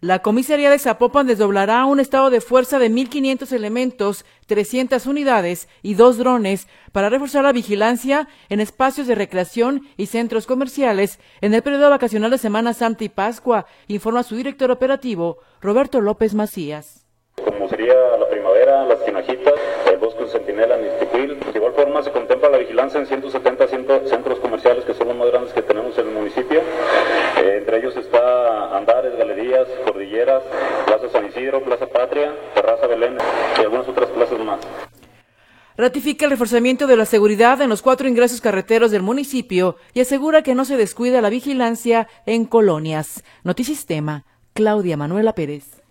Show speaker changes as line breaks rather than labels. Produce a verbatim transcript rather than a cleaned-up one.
La comisaría de Zapopan desdoblará un estado de fuerza de mil quinientos elementos, trescientas unidades y dos drones para reforzar la vigilancia en espacios de recreación y centros comerciales en el periodo vacacional de Semana Santa y Pascua, informa su director operativo, Roberto López Macías.
Como sería la primavera, las tinajitas, el bosque centinela, Nixtiquil. De igual forma se contempla la vigilancia en ciento setenta centros comerciales que son los más grandes que tenemos en el municipio. Eh, entre ellos está Andares, Galerías, Cordilleras, Plaza San Isidro, Plaza Patria, Terraza Belén y algunas otras plazas más.
Ratifica el reforzamiento de la seguridad en los cuatro ingresos carreteros del municipio y asegura que no se descuida la vigilancia en colonias. Notisistema, Claudia Manuela Pérez.